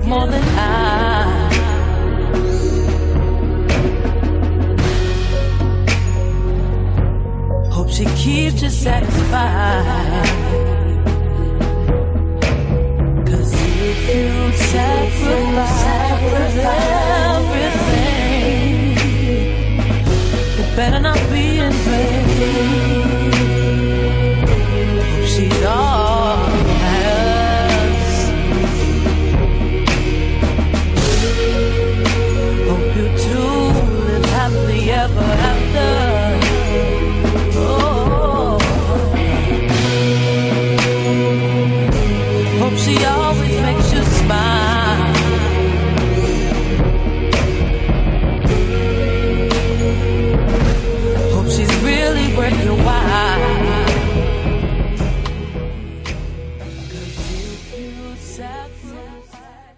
more than I. Hope she keeps you satisfied. 'Cause if you sacrifice everything, it better not be in vain. Hope she's all has. Hope you two live happily ever after. Hope she always makes you smile. Hope she's really worth your while. 'Cause if you sacrifice.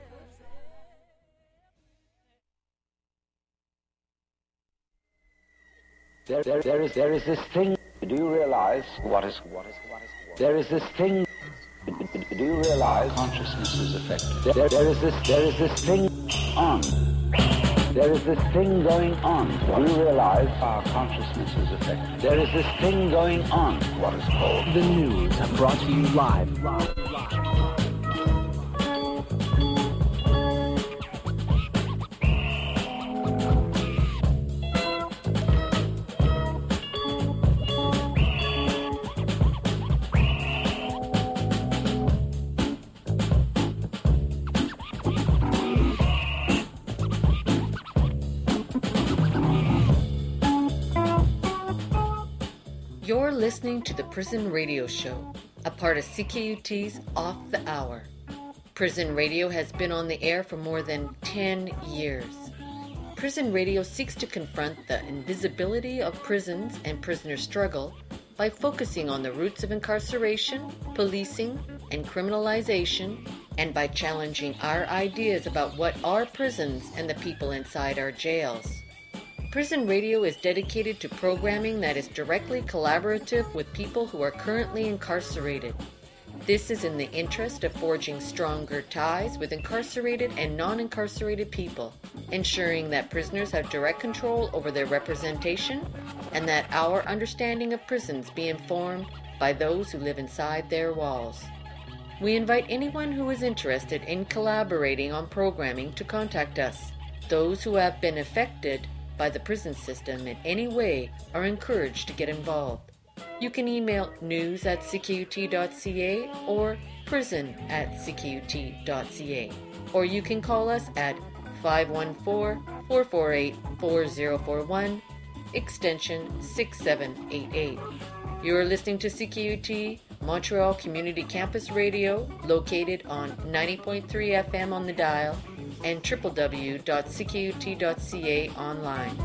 There is this thing. Do you realize what is? There is this thing. Do you realize consciousness is affected? There is this thing on. There is this thing going on. Do you realize our consciousness is affected? There is this thing going on. What is called The news brought to you live. You're listening to the Prison Radio Show, a part of CKUT's Off the Hour. Prison Radio has been on the air for more than 10 years. Prison Radio seeks to confront the invisibility of prisons and prisoner struggle by focusing on the roots of incarceration, policing, and criminalization, and by challenging our ideas about what are prisons and the people inside our jails. Prison Radio is dedicated to programming that is directly collaborative with people who are currently incarcerated. This is in the interest of forging stronger ties with incarcerated and non-incarcerated people, ensuring that prisoners have direct control over their representation and that our understanding of prisons be informed by those who live inside their walls. We invite anyone who is interested in collaborating on programming to contact us. Those who have been affected by the prison system in any way are encouraged to get involved. You can email news@ckut.ca or prison@ckut.ca, or you can call us at 514-448-4041, extension 6788. You're listening to CKUT Montreal Community Campus Radio, located on 90.3 FM on the dial and www.ckut.ca online.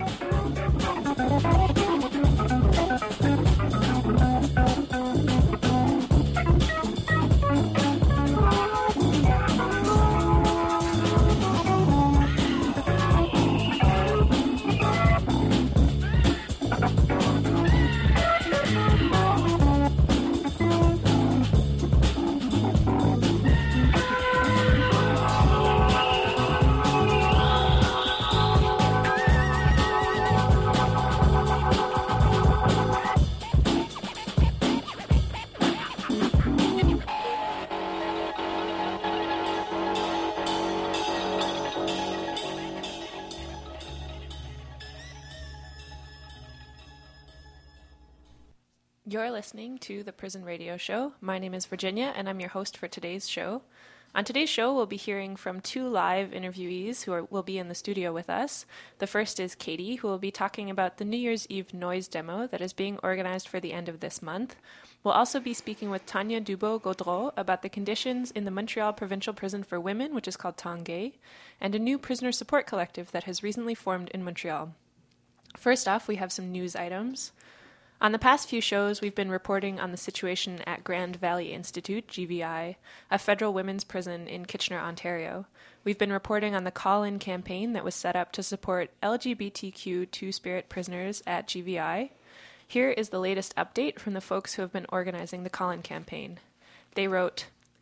You're listening to the Prison Radio Show. My name is Virginia, and I'm your host for today's show. On today's show, we'll be hearing from two live interviewees who will be in the studio with us. The first is Katie, who will be talking about the New Year's Eve noise demo that is being organized for the end of this month. We'll also be speaking with Tanya Dubo-Gaudreau about the conditions in the Montreal Provincial Prison for Women, which is called Tanguay, and a new prisoner support collective that has recently formed in Montreal. First off, we have some news items. On the past few shows, we've been reporting on the situation at Grand Valley Institute, GVI, a federal women's prison in Kitchener, Ontario. We've been reporting on the call-in campaign that was set up to support LGBTQ Two-Spirit prisoners at GVI. Here is the latest update from the folks who have been organizing the call-in campaign. They wrote,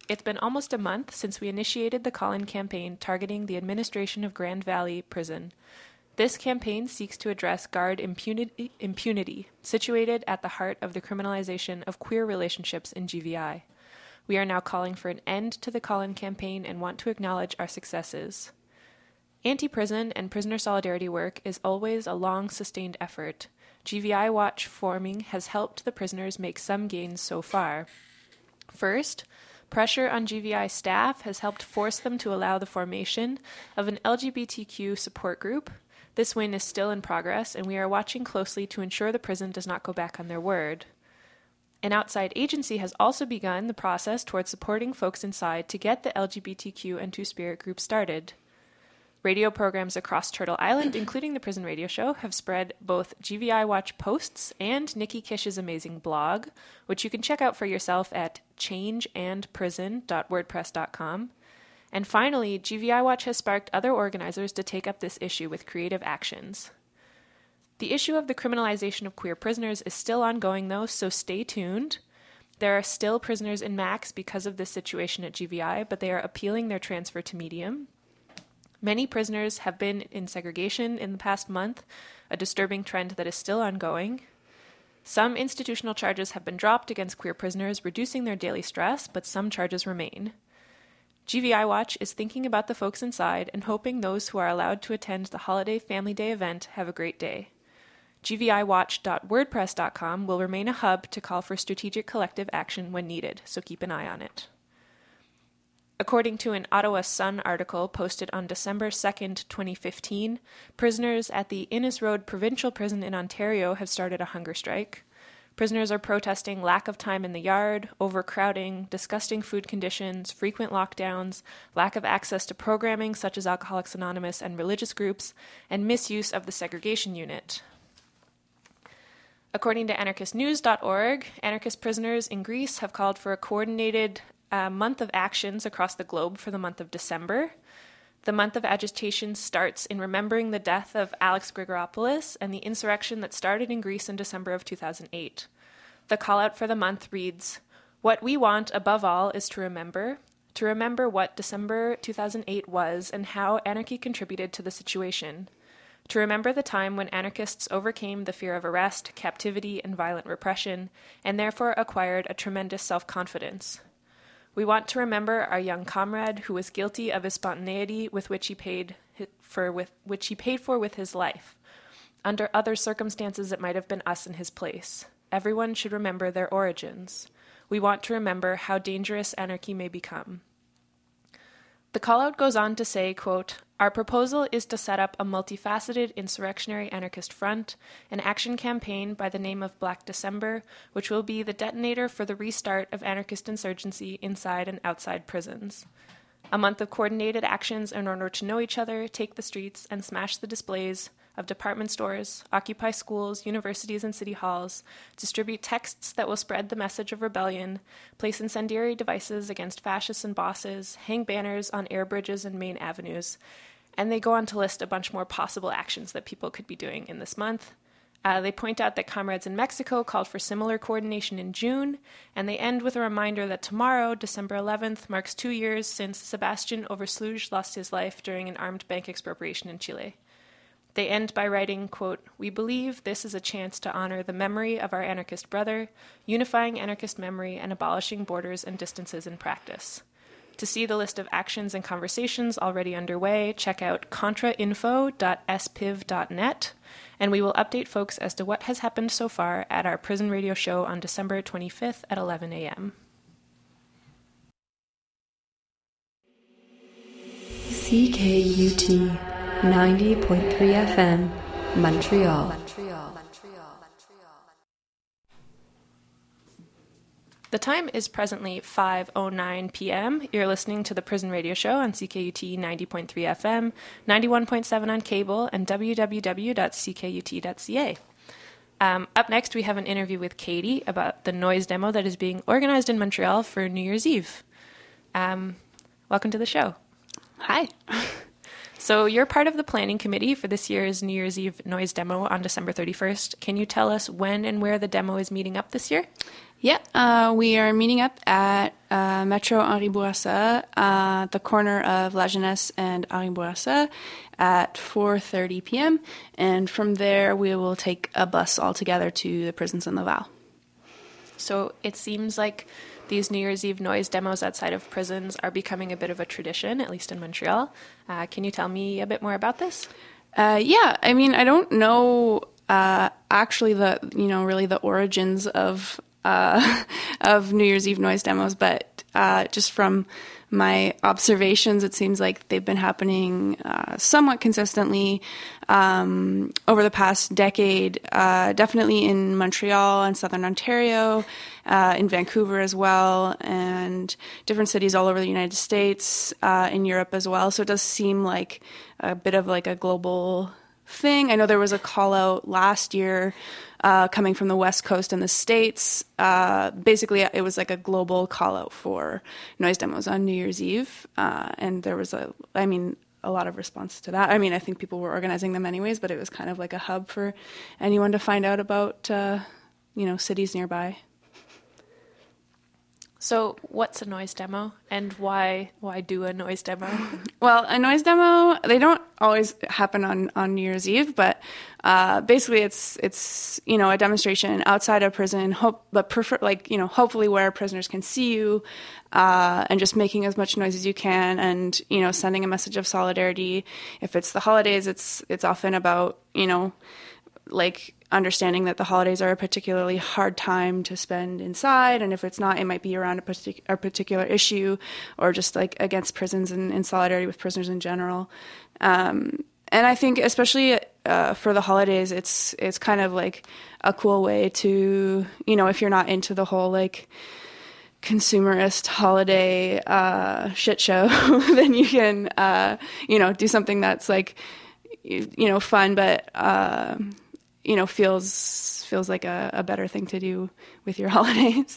It's been almost a month since we initiated the call-in campaign targeting the administration of Grand Valley Prison. This campaign seeks to address guard impunity, situated at the heart of the criminalization of queer relationships in GVI. We are now calling for an end to the call-in campaign and want to acknowledge our successes. Anti-prison and prisoner solidarity work is always a long, sustained effort. GVI Watch forming has helped the prisoners make some gains so far. First, pressure on GVI staff has helped force them to allow the formation of an LGBTQ support group. This win is still in progress, and we are watching closely to ensure the prison does not go back on their word. An outside agency has also begun the process towards supporting folks inside to get the LGBTQ and Two-Spirit group started. Radio programs across Turtle Island, including the Prison Radio Show, have spread both GVI Watch posts and Nikki Kish's amazing blog, which you can check out for yourself at changeandprison.wordpress.com. And finally, GVI Watch has sparked other organizers to take up this issue with creative actions. The issue of the criminalization of queer prisoners is still ongoing, though, so stay tuned. There are still prisoners in Max because of this situation at GVI, but they are appealing their transfer to Medium. Many prisoners have been in segregation in the past month, a disturbing trend that is still ongoing. Some institutional charges have been dropped against queer prisoners, reducing their daily stress, but some charges remain. GVI Watch is thinking about the folks inside and hoping those who are allowed to attend the Holiday Family Day event have a great day. GVIWatch.wordpress.com will remain a hub to call for strategic collective action when needed, so keep an eye on it. According to an Ottawa Sun article posted on December 2nd, 2015, prisoners at the Innes Road Provincial Prison in Ontario have started a hunger strike. Prisoners are protesting lack of time in the yard, overcrowding, disgusting food conditions, frequent lockdowns, lack of access to programming such as Alcoholics Anonymous and religious groups, and misuse of the segregation unit. According to anarchistnews.org, anarchist prisoners in Greece have called for a coordinated month of actions across the globe for the month of December. The month of agitation starts in remembering the death of Alex Grigoropoulos and the insurrection that started in Greece in December of 2008. The call-out for the month reads, "What we want above all is to remember what December 2008 was and how anarchy contributed to the situation. To remember the time when anarchists overcame the fear of arrest, captivity, and violent repression, and therefore acquired a tremendous self-confidence. We want to remember our young comrade who was guilty of his spontaneity with which he paid for with his life. Under other circumstances, it might have been us in his place. Everyone should remember their origins. We want to remember how dangerous anarchy may become." The call-out goes on to say, quote, "Our proposal is to set up a multifaceted insurrectionary anarchist front, an action campaign by the name of Black December, which will be the detonator for the restart of anarchist insurgency inside and outside prisons. A month of coordinated actions in order to know each other, take the streets, and smash the displays of department stores, occupy schools, universities, and city halls, distribute texts that will spread the message of rebellion, place incendiary devices against fascists and bosses, hang banners on air bridges and main avenues." And they go on to list a bunch more possible actions that people could be doing in this month. They point out that comrades in Mexico called for similar coordination in June, and they end with a reminder that tomorrow, December 11th, marks 2 years since Sebastian Oversluge lost his life during an armed bank expropriation in Chile. They end by writing, quote, "We believe this is a chance to honor the memory of our anarchist brother, unifying anarchist memory and abolishing borders and distances in practice." To see the list of actions and conversations already underway, check out contrainfo.spiv.net, and we will update folks as to what has happened so far at our Prison Radio Show on December 25th at 11 a.m. CKUT 90.3 FM, Montreal. The time is presently 5:09 p.m. You're listening to the Prison Radio Show on CKUT 90.3 FM, 91.7 on cable, and www.ckut.ca. Up next, we have an interview with Katie about the noise demo that is being organized in Montreal for New Year's Eve. Welcome to the show. Hi. So you're part of the planning committee for this year's New Year's Eve noise demo on December 31st. Can you tell us when and where the demo is meeting up this year? Yeah, we are meeting up at Metro Henri Bourassa, the corner of La Jeunesse and Henri Bourassa at 4:30 p.m. And from there, we will take a bus all together to the prisons in Laval. So it seems like these New Year's Eve noise demos outside of prisons are becoming a bit of a tradition, at least in Montreal. Can you tell me a bit more about this? Yeah, I mean, I don't know actually really the origins of New Year's Eve noise demos, but just from my observations, it seems like they've been happening somewhat consistently over the past decade, definitely in Montreal and Southern Ontario, in Vancouver as well, and different cities all over the United States, in Europe as well. So it does seem like a bit of like a global thing. I know there was a call out last year coming from the West Coast in the States. Basically, it was like a global call out for noise demos on New Year's Eve. And there was a lot of response to that. I mean, I think people were organizing them anyways, but it was kind of like a hub for anyone to find out about, cities nearby. So what's a noise demo, and why do a noise demo? Well, a noise demo, they don't always happen on New Year's Eve, but basically it's a demonstration outside of prison, hopefully where prisoners can see you, and just making as much noise as you can, and sending a message of solidarity. If it's the holidays, it's often about understanding that the holidays are a particularly hard time to spend inside, and if it's not, it might be around a particular issue, or just like against prisons and in solidarity with prisoners in general. And I think especially for the holidays, it's kind of like a cool way to, if you're not into the whole like consumerist holiday shit show, then you can do something that's like fun, but feels like a better thing to do with your holidays.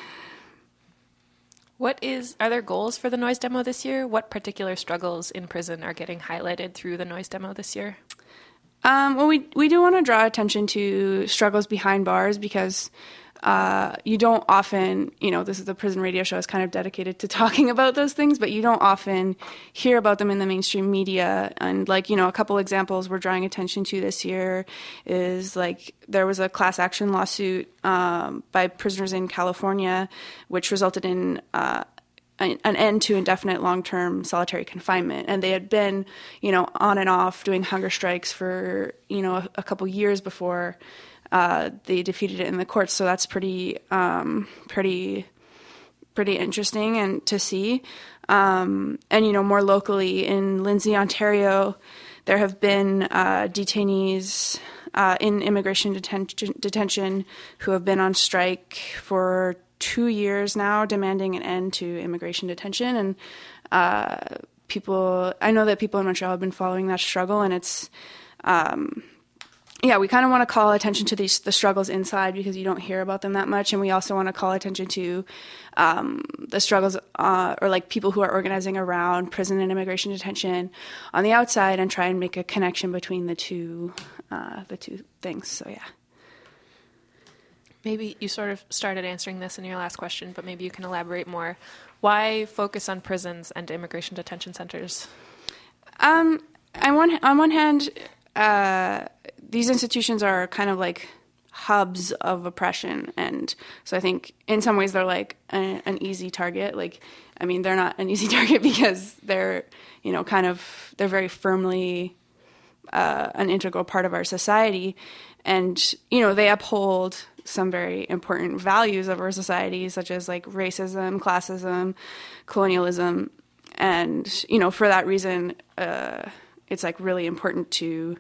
Are there goals for the noise demo this year? What particular struggles in prison are getting highlighted through the noise demo this year? Well, we do want to draw attention to struggles behind bars, because you don't often, this is the Prison Radio Show is kind of dedicated to talking about those things, but you don't often hear about them in the mainstream media. And a couple examples we're drawing attention to this year is like there was a class action lawsuit by prisoners in California, which resulted in an end to indefinite long-term solitary confinement. And they had been, on and off doing hunger strikes for, a couple years before they defeated it in the courts. So that's pretty interesting and to see. And, more locally in Lindsay, Ontario, there have been detainees in immigration detention who have been on strike for 2 years now, demanding an end to immigration detention. And I know that people in Montreal have been following that struggle, and it's we kind of want to call attention to the struggles inside, because you don't hear about them that much. And we also want to call attention to the struggles or like people who are organizing around prison and immigration detention on the outside, and try and make a connection between the two things. So, yeah. Maybe you sort of started answering this in your last question, but maybe you can elaborate more. Why focus on prisons and immigration detention centers? On one hand, these institutions are kind of like hubs of oppression, and so I think in some ways they're like an easy target. They're not an easy target because they're they're very firmly an integral part of our society, and they uphold some very important values of our society, such as like racism, classism, colonialism, and for that reason it's like really important to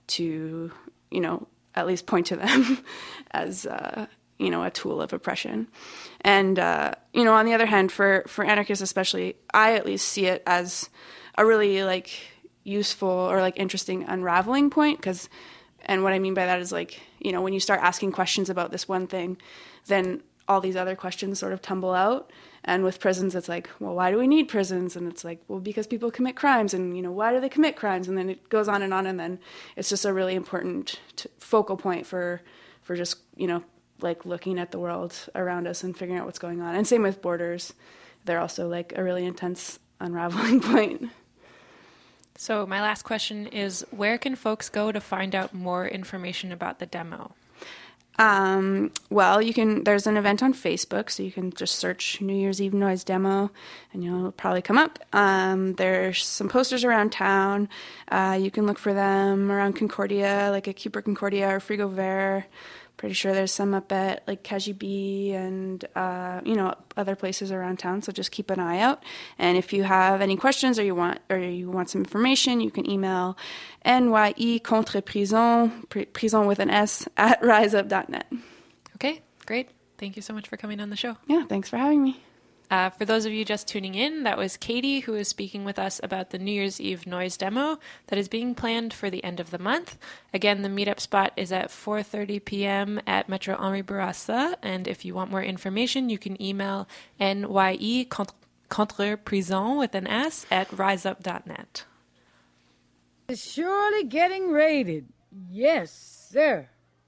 at least point to them as a tool of oppression. And on the other hand, for anarchists especially, I at least see it as a really like useful or like interesting unraveling point, and what I mean by that is like when you start asking questions about this one thing, then all these other questions sort of tumble out. And with prisons, it's like, well, why do we need prisons? And it's like, well, because people commit crimes, and, why do they commit crimes? And then it goes on, and then it's just a really important focal point for just, like looking at the world around us and figuring out what's going on. And same with borders. They're also like a really intense unraveling point. So my last question is, where can folks go to find out more information about the demo? Well, there's an event on Facebook, so you can just search New Year's Eve Noise Demo, and you'll probably come up. There's some posters around town. You can look for them around Concordia, like at Cooper Concordia or Frigo Vert. Pretty sure there's some up at like KGB and, other places around town. So just keep an eye out. And if you have any questions or you want some information, you can email NYE-contre-prison, prison with an S, at riseup.net. Okay, great. Thank you so much for coming on the show. Yeah, thanks for having me. For those of you just tuning in, that was Katie, who is speaking with us about the New Year's Eve Noise Demo that is being planned for the end of the month. Again, the meetup spot is at 4:30 p.m. at Metro Henri Bourassa, and if you want more information, you can email NYE-contre-prison with an S at riseup.net. It's surely getting raided. Yes, sir.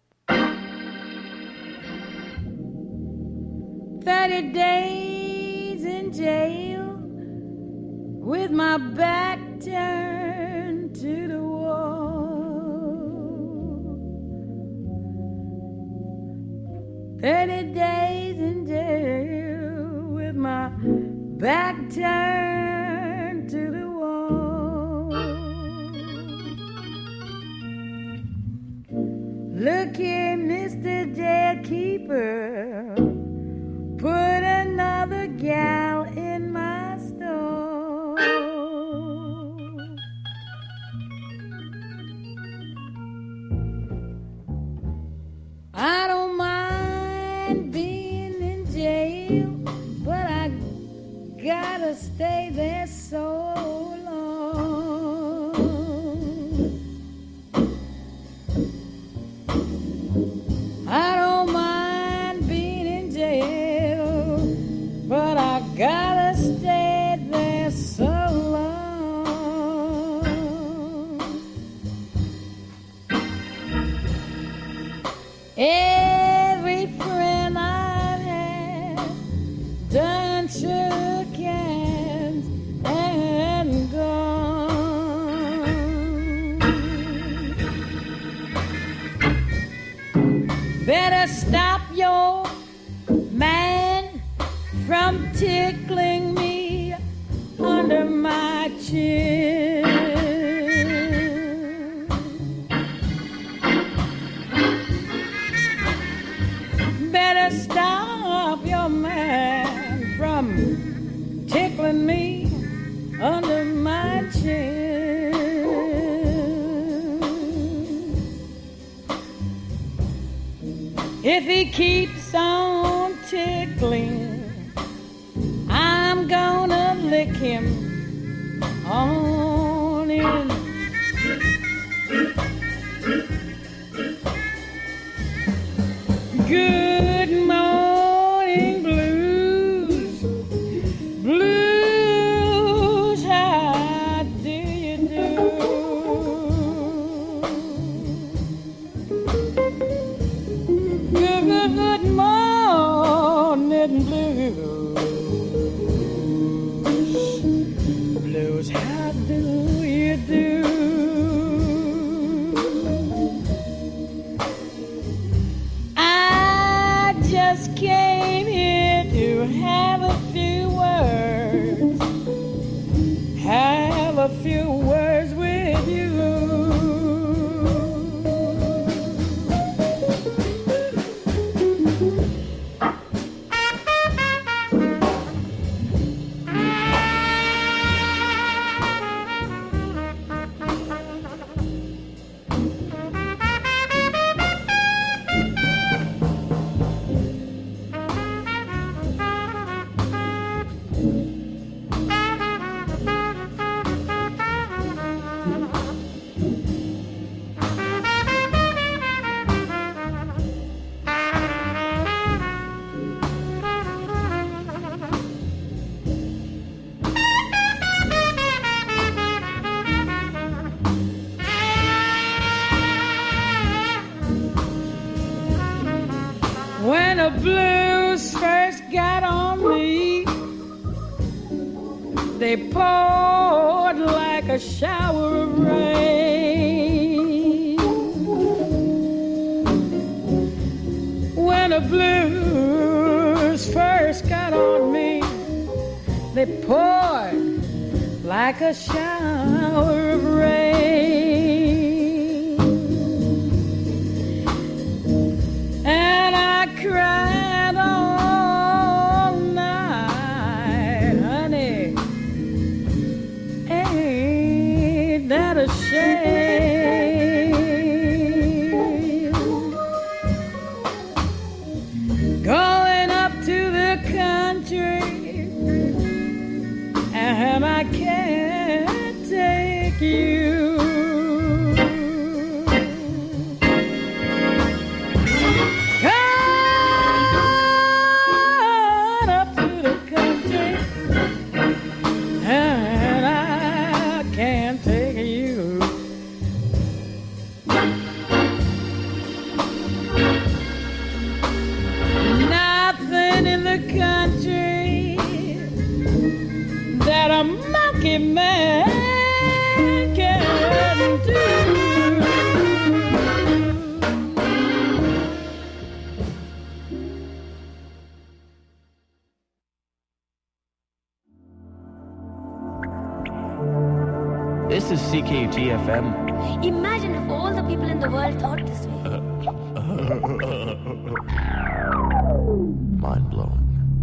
30 days in jail with my back turned to the wall. 30 days in jail with my back turned to the wall. Look here, Mr. Jailkeeper, put another gal in my store. I don't mind being in jail, but I gotta stay there so long. I don't mind being in jail, but I gotta stay there so long. Every friend I've had done shook hands and gone. Better stop your man from tickling me under my chin. Better stop your man from tickling me under my chin. If he keeps on tickling, I'm gonna lick him on in. Good morning, blues, blues, how do you do? Good morning, blues, blues, how do you do? I just came here to have a few words with you. the blues first got on me, they poured like a shower of rain. When the blues first got on me, they poured like a shower of rain. And I cried all night, honey. Ain't that a shame? Going up to the country, and I can't take you. Gone up to the country, and I can't take you. Nothing in the country that a monkey man can do. This is CKUT FM. Imagine if all the people in the world thought this way. Mind blowing.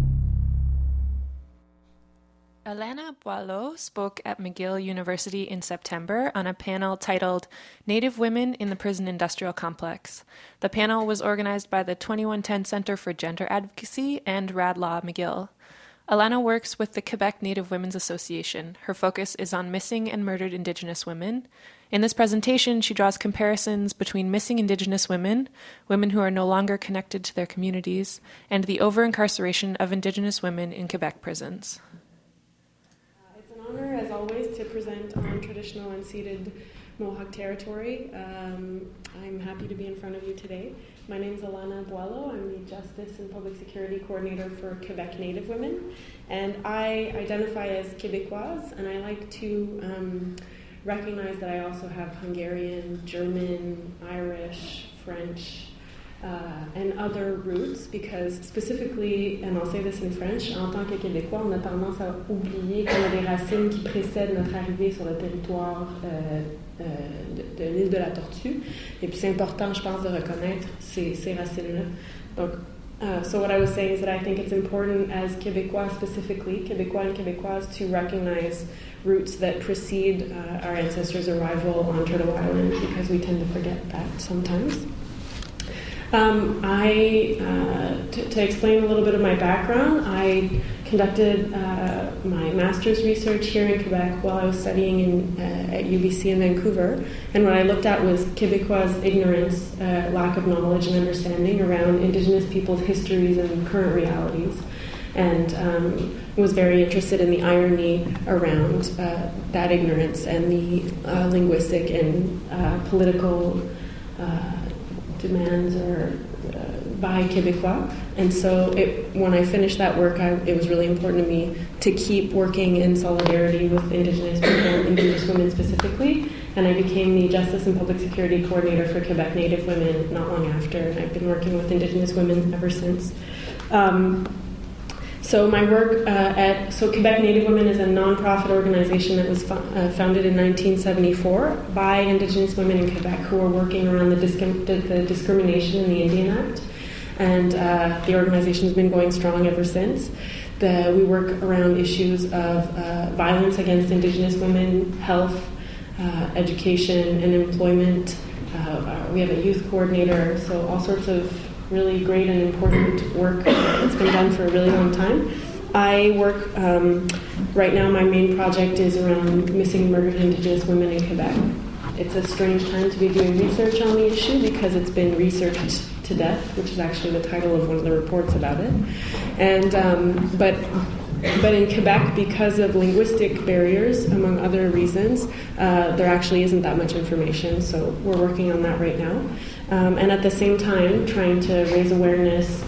Alana Boileau spoke at McGill University in September on a panel titled Native Women in the Prison Industrial Complex. The panel was organized by the 2110 Center for Gender Advocacy and Radlaw McGill. Alana works with the Quebec Native Women's Association. Her focus is on missing and murdered Indigenous women. In this presentation, she draws comparisons between missing Indigenous women, women who are no longer connected to their communities, and the over-incarceration of Indigenous women in Quebec prisons. It's an honor, as always, to present on traditional unceded Mohawk territory. I'm happy to be in front of you today. My name is Alana Boileau. I'm the Justice and Public Security Coordinator for Quebec Native Women, and I identify as Québécoise, and I like to recognize that I also have Hungarian, German, Irish, French, and other roots, because specifically, and I'll say this in French, en tant que Québécois, on a tendance à oublier qu'on a des racines qui précèdent notre arrivée sur le territoire de l'île de la Tortue. Et puis c'est important, je pense, de reconnaître ces racines-là. Donc, so what I was saying is that I think it's important as Québécois specifically, Québécois and Québécoises, to recognize roots that precede our ancestors' arrival on Turtle Island, because we tend to forget that sometimes. To explain a little bit of my background, I conducted my master's research here in Quebec while I was studying at UBC in Vancouver, and what I looked at was Québécois' ignorance, lack of knowledge and understanding around Indigenous people's histories and current realities, and was very interested in the irony around that ignorance and the linguistic and political demands by Québécois. And so when I finished that work, it was really important to me to keep working in solidarity with Indigenous people, Indigenous women specifically, and I became the Justice and Public Security Coordinator for Quebec Native Women not long after, and I've been working with Indigenous women ever since. So my work Quebec Native Women is a non-profit organization that was founded in 1974 by Indigenous women in Quebec who were working around the discrimination in the Indian Act, and the organization has been going strong ever since. We work around issues of violence against Indigenous women, health, education, and employment. We have a youth coordinator, so all sorts of really great and important work that's been done for a really long time. I work, right now my main project is around missing and murdered Indigenous women in Quebec. It's a strange time to be doing research on the issue because it's been researched to death, which is actually the title of one of the reports about it. And but in Quebec, because of linguistic barriers, among other reasons, there actually isn't that much information, so we're working on that right now. And at the same time, trying to raise awareness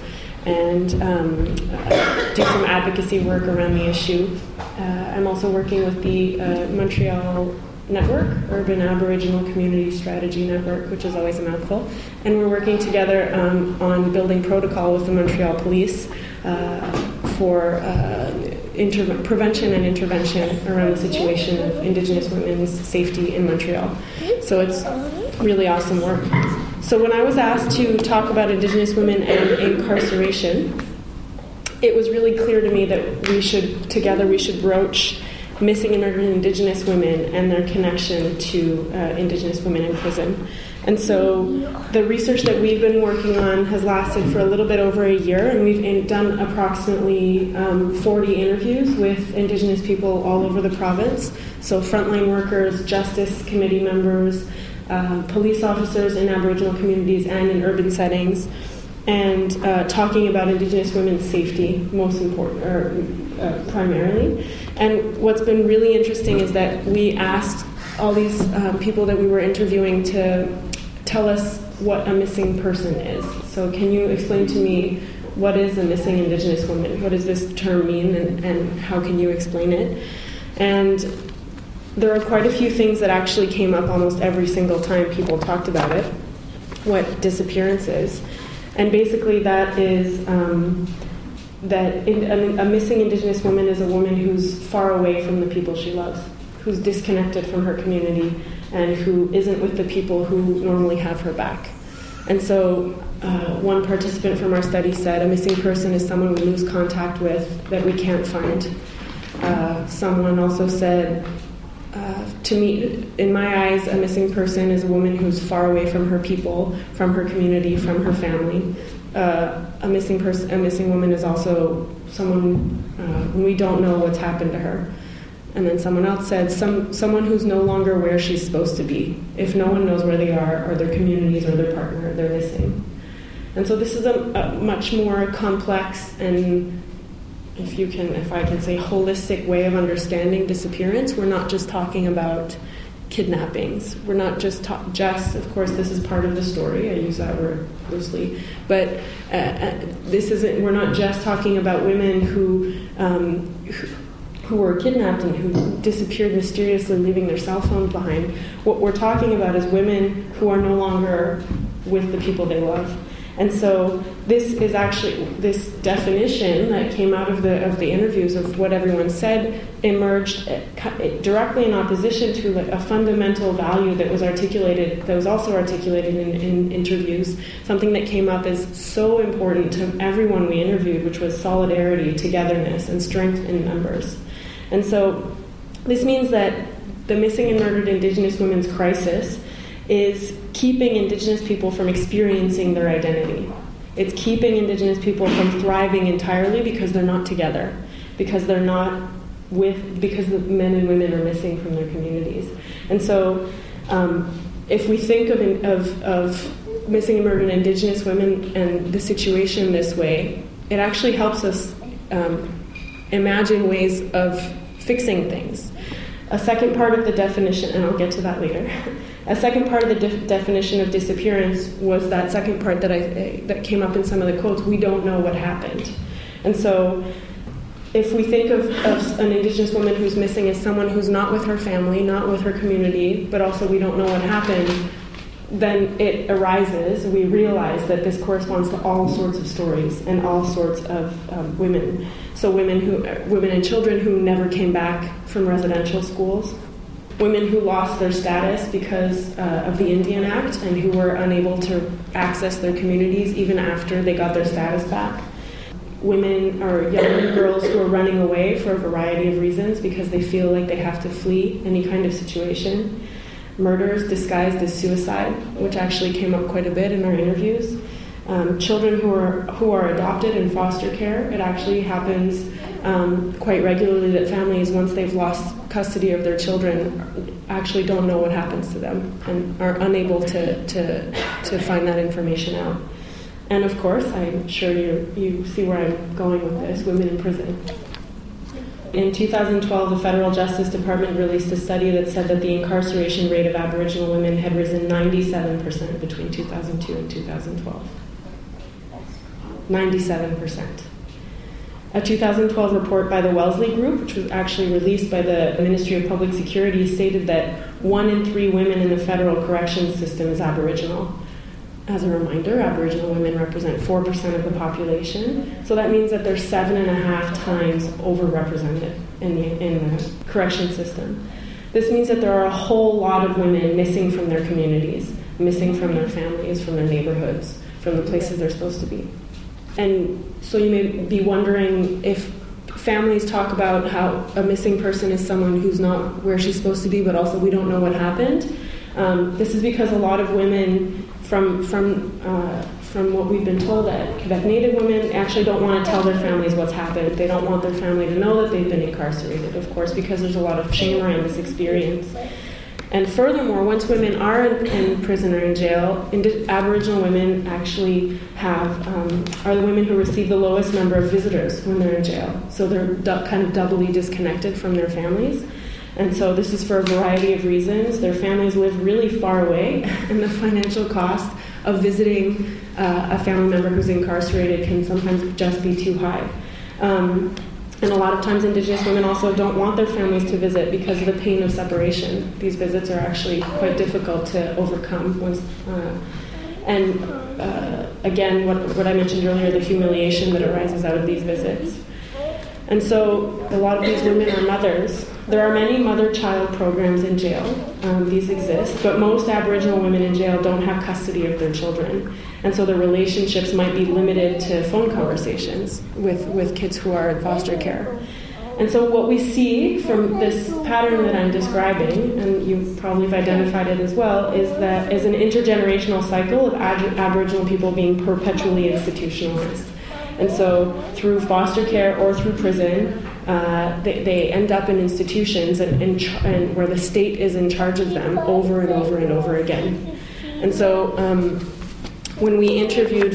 and do some advocacy work around the issue. I'm also working with the Montreal Network, Urban Aboriginal Community Strategy Network, which is always a mouthful, and we're working together on building protocol with the Montreal Police for prevention and intervention around the situation of Indigenous women's safety in Montreal. So it's really awesome work. So when I was asked to talk about Indigenous women and incarceration, it was really clear to me that we should broach missing and murdered Indigenous women and their connection to Indigenous women in prison. And so the research that we've been working on has lasted for a little bit over a year, and we've done approximately 40 interviews with Indigenous people all over the province. So frontline workers, justice committee members, police officers in Aboriginal communities and in urban settings, and talking about Indigenous women's safety, most important, or primarily. And what's been really interesting is that we asked all these people that we were interviewing to tell us what a missing person is. So can you explain to me what is a missing Indigenous woman? What does this term mean, and how can you explain it? And there are quite a few things that actually came up almost every single time people talked about it, what disappearance is. And basically that is a missing Indigenous woman is a woman who's far away from the people she loves, who's disconnected from her community, and who isn't with the people who normally have her back. And so one participant from our study said a missing person is someone we lose contact with that we can't find. Someone also said, to me, in my eyes, a missing person is a woman who's far away from her people, from her community, from her family. A missing woman is also someone we don't know what's happened to her. And then someone else said, someone who's no longer where she's supposed to be. If no one knows where they are, or their communities, or their partner, they're missing. And so this is a much more complex and, if I can say, holistic way of understanding disappearance. We're not just talking about kidnappings. We're not just, of course, this is part of the story. I use that word loosely. But we're not just talking about women who were kidnapped and who disappeared mysteriously, leaving their cell phones behind. What we're talking about is women who are no longer with the people they love. And so this is actually, this definition that came out of the interviews of what everyone said emerged directly in opposition to a fundamental value that was also articulated in interviews, something that came up as so important to everyone we interviewed, which was solidarity, togetherness, and strength in numbers. And so this means that the missing and murdered Indigenous women's crisis is keeping Indigenous people from experiencing their identity. It's keeping Indigenous people from thriving entirely because they're not together, because the men and women are missing from their communities. And so if we think of missing and murdered Indigenous women and the situation this way, it actually helps us imagine ways of fixing things. A second part of the definition, and I'll get to that later, a second part of the definition of disappearance was that second part that came up in some of the quotes, we don't know what happened. And so if we think of an Indigenous woman who's missing as someone who's not with her family, not with her community, but also we don't know what happened, then it arises, we realize that this corresponds to all sorts of stories and all sorts of women. So women and children who never came back from residential schools, women who lost their status because of the Indian Act and who were unable to access their communities even after they got their status back. Women or young girls who are running away for a variety of reasons because they feel like they have to flee any kind of situation. Murders disguised as suicide, which actually came up quite a bit in our interviews. Children who are adopted in foster care. It actually happens quite regularly that families, once they've lost custody of their children, actually don't know what happens to them and are unable to find that information out. And of course, I'm sure you see where I'm going with this, women in prison. In 2012, the Federal Justice Department released a study that said that the incarceration rate of Aboriginal women had risen 97% between 2002 and 2012. 97%. A 2012 report by the Wellesley Group, which was actually released by the Ministry of Public Security, stated that 1 in 3 women in the federal corrections system is Aboriginal. As a reminder, Aboriginal women represent 4% of the population, so that means that they're 7.5 times overrepresented in the correction system. This means that there are a whole lot of women missing from their communities, missing from their families, from their neighborhoods, from the places they're supposed to be. And so you may be wondering, if families talk about how a missing person is someone who's not where she's supposed to be, but also we don't know what happened. This is because a lot of women, from what we've been told, that Quebec Native women actually don't want to tell their families what's happened. They don't want their family to know that they've been incarcerated, of course, because there's a lot of shame around this experience. And furthermore, once women are in prison or in jail, Aboriginal women actually are the women who receive the lowest number of visitors when they're in jail. So they're kind of doubly disconnected from their families. And so this is for a variety of reasons. Their families live really far away, and the financial cost of visiting a family member who's incarcerated can sometimes just be too high. And a lot of times Indigenous women also don't want their families to visit because of the pain of separation. These visits are actually quite difficult to overcome. Again, what I mentioned earlier, the humiliation that arises out of these visits. And so a lot of these women are mothers. There are many mother-child programs in jail. These exist, but most Aboriginal women in jail don't have custody of their children. And so the relationships might be limited to phone conversations with kids who are in foster care. And so what we see from this pattern that I'm describing, and you probably have identified it as well, is an intergenerational cycle of Aboriginal people being perpetually institutionalized. And so through foster care or through prison, they end up in institutions and where the state is in charge of them over and over and over again. And so when we interviewed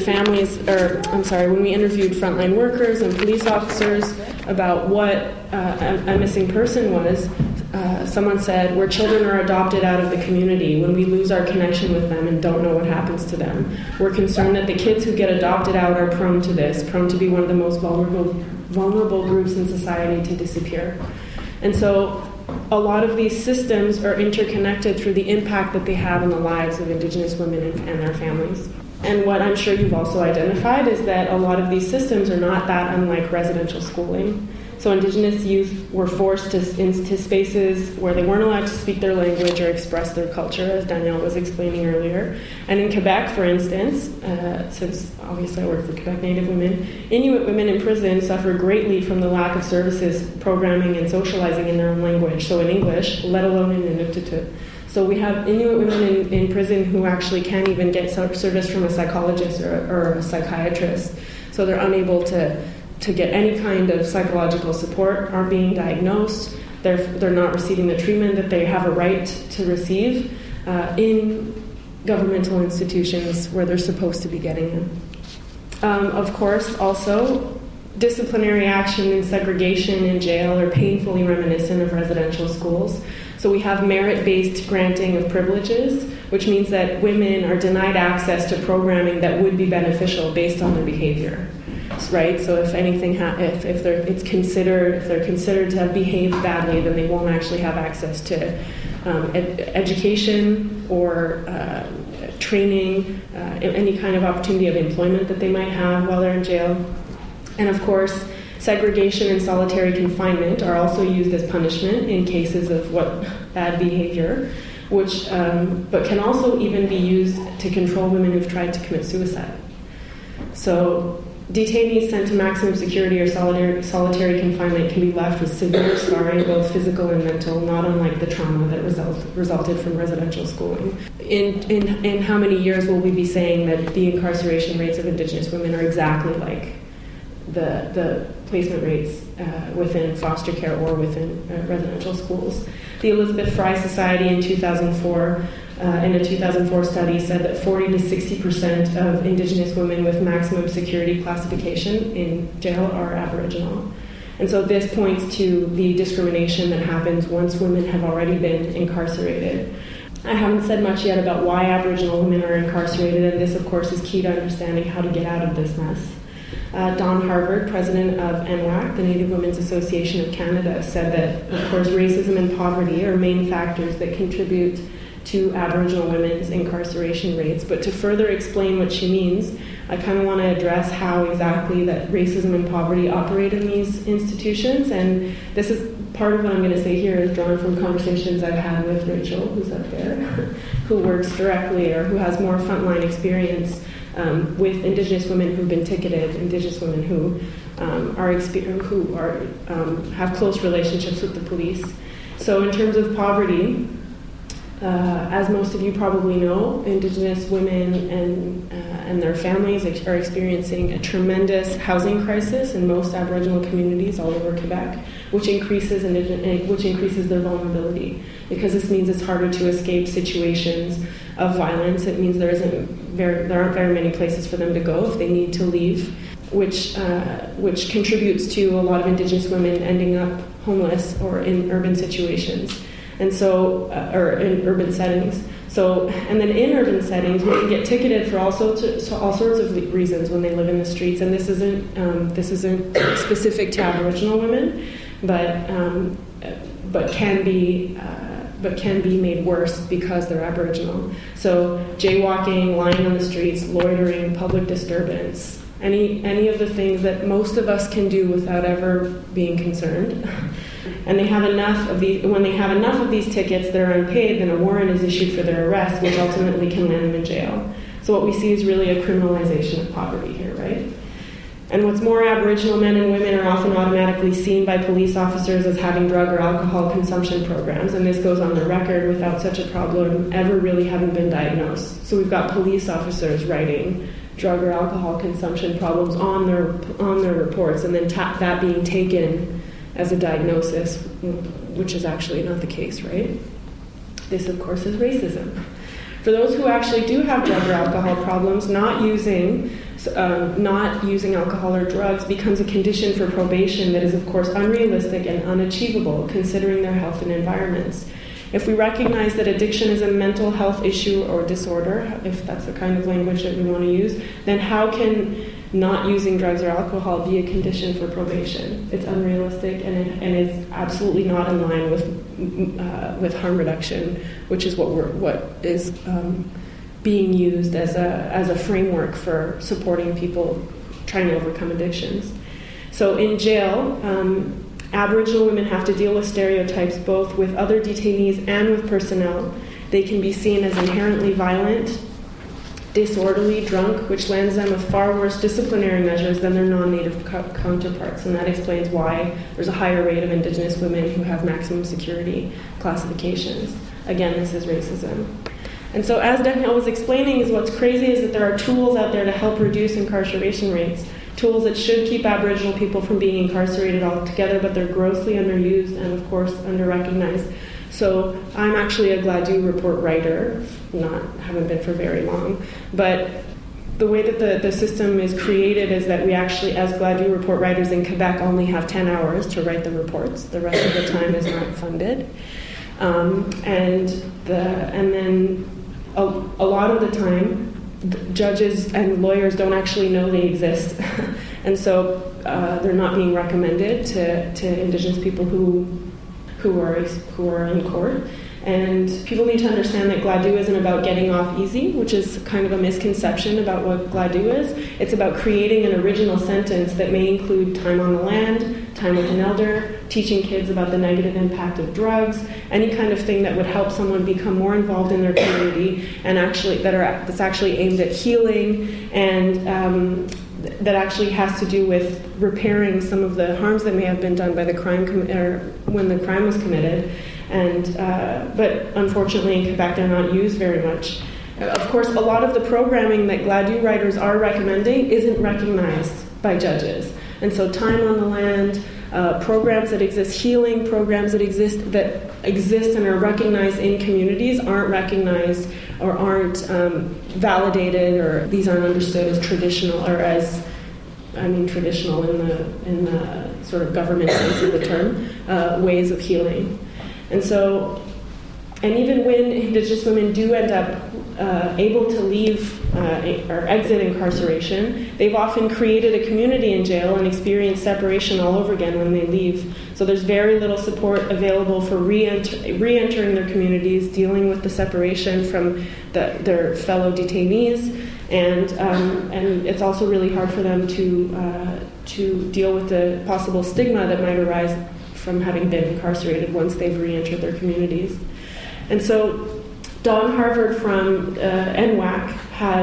when we interviewed frontline workers and police officers about what a missing person was, someone said, "Where children are adopted out of the community, when we lose our connection with them and don't know what happens to them. We're concerned that the kids who get adopted out are prone to be one of the most vulnerable groups in society to disappear." And so a lot of these systems are interconnected through the impact that they have on the lives of Indigenous women and their families. And what I'm sure you've also identified is that a lot of these systems are not that unlike residential schooling. So Indigenous youth were forced into spaces where they weren't allowed to speak their language or express their culture, as Danielle was explaining earlier. And in Quebec, for instance, since obviously I work for Quebec Native women, Inuit women in prison suffer greatly from the lack of services, programming, and socializing in their own language, so in English, let alone in Inuktitut. So we have Inuit women in prison who actually can't even get service from a psychologist or a psychiatrist. So they're unable to get any kind of psychological support, aren't being diagnosed, they're not receiving the treatment that they have a right to receive in governmental institutions where they're supposed to be getting it. Of course, also, disciplinary action and segregation in jail are painfully reminiscent of residential schools. So we have merit-based granting of privileges, which means that women are denied access to programming that would be beneficial based on their behavior. Right, so if anything, if they're considered to have behaved badly, then they won't actually have access to education or training, any kind of opportunity of employment that they might have while they're in jail. And of course, segregation and solitary confinement are also used as punishment in cases of bad behavior, which but can also even be used to control women who've tried to commit suicide. So detainees sent to maximum security or solitary confinement can be left with severe scarring, both physical and mental, not unlike the trauma that resulted from residential schooling. In how many years will we be saying that the incarceration rates of Indigenous women are exactly like the placement rates within foster care or within residential schools? The Elizabeth Fry Society in 2004 in a 2004 study said that 40 to 60% of Indigenous women with maximum security classification in jail are Aboriginal. And so this points to the discrimination that happens once women have already been incarcerated. I haven't said much yet about why Aboriginal women are incarcerated, and this, of course, is key to understanding how to get out of this mess. Dawn Harvard, president of NWAC, the Native Women's Association of Canada, said that, of course, racism and poverty are main factors that contribute to Aboriginal women's incarceration rates. But to further explain what she means, I kind of want to address how exactly that racism and poverty operate in these institutions. And this is part of what I'm going to say here is drawn from conversations I've had with Rachel, who's up there, who works directly or who has more frontline experience with Indigenous women who've been ticketed, Indigenous women who have close relationships with the police. So in terms of poverty, as most of you probably know, Indigenous women and their families are experiencing a tremendous housing crisis in most Aboriginal communities all over Quebec, which increases their vulnerability, because this means it's harder to escape situations of violence. It means there aren't very many places for them to go if they need to leave, which contributes to a lot of Indigenous women ending up homeless or in urban situations. And so, or in urban settings. So, and then in urban settings, women get ticketed for all sorts of reasons when they live in the streets. And this isn't specific to Aboriginal women, but can be made worse because they're Aboriginal. So, jaywalking, lying on the streets, loitering, public disturbance, any of the things that most of us can do without ever being concerned. And they have enough of these. When they have enough of these tickets that are unpaid, then a warrant is issued for their arrest, which ultimately can land them in jail. So what we see is really a criminalization of poverty here, right? And what's more, Aboriginal men and women are often automatically seen by police officers as having drug or alcohol consumption programs, and this goes on the record without such a problem ever really having been diagnosed. So we've got police officers writing drug or alcohol consumption problems on their reports, and then that being taken as a diagnosis, which is actually not the case, right? This, of course, is racism. For those who actually do have drug or alcohol problems, not using alcohol or drugs becomes a condition for probation that is, of course, unrealistic and unachievable, considering their health and environments. If we recognize that addiction is a mental health issue or disorder, if that's the kind of language that we want to use, then how can not using drugs or alcohol be a condition for probation? It's unrealistic, and it's absolutely not in line with harm reduction, which is what is being used as a framework for supporting people trying to overcome addictions. So in jail, Aboriginal women have to deal with stereotypes both with other detainees and with personnel. They can be seen as inherently violent, disorderly, drunk, which lands them with far worse disciplinary measures than their non-Native counterparts, and that explains why there's a higher rate of Indigenous women who have maximum security classifications. Again, this is racism. And so as Danielle was explaining, is what's crazy is that there are tools out there to help reduce incarceration rates, tools that should keep Aboriginal people from being incarcerated altogether, but they're grossly underused and, of course, under-recognized. So I'm actually a Gladue report writer, haven't been for very long, but the way that the system is created is that we actually, as Gladue report writers in Quebec, only have 10 hours to write the reports. The rest of the time is not funded. And then a lot of the time, judges and lawyers don't actually know they exist. And so they're not being recommended to Indigenous people who are in court. And people need to understand that Gladue isn't about getting off easy, which is kind of a misconception about what Gladue is. It's about creating an original sentence that may include time on the land, time with an elder, teaching kids about the negative impact of drugs, any kind of thing that would help someone become more involved in their community, and that's actually aimed at healing, and that actually has to do with repairing some of the harms that may have been done by the crime when the crime was committed. But unfortunately in Quebec they're not used very much. Of course, a lot of the programming that Gladue writers are recommending isn't recognized by judges. And so time on the land, programs that exist, healing programs that exist and are recognized in communities aren't recognized or aren't validated, or these aren't understood as traditional, or as, traditional in the sort of government sense of the term, ways of healing. And so, and even when Indigenous women do end up able to leave or exit incarceration, they've often created a community in jail and experienced separation all over again when they leave. So there's very little support available for re-entering their communities, dealing with the separation from their fellow detainees, and it's also really hard for them to deal with the possible stigma that might arise from having been incarcerated once they've re-entered their communities. And so Dawn Harvard from NWAC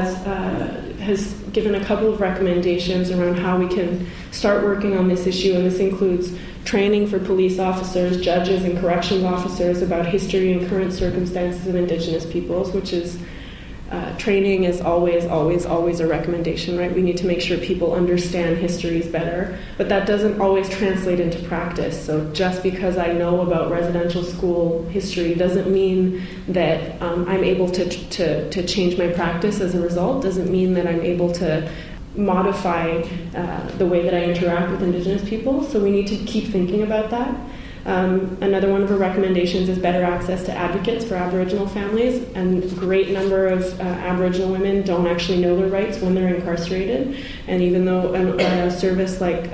has given a couple of recommendations around how we can start working on this issue, and this includes training for police officers, judges, and corrections officers about history and current circumstances of Indigenous peoples, which is training is always a recommendation, right? We need to make sure people understand histories better, but that doesn't always translate into practice. So just because I know about residential school history doesn't mean that I'm able to change my practice as a result, doesn't mean that I'm able to modify the way that I interact with Indigenous people. So we need to keep thinking about that. Another one of our recommendations is better access to advocates for Aboriginal families, and a great number of Aboriginal women don't actually know their rights when they're incarcerated. And even though a service like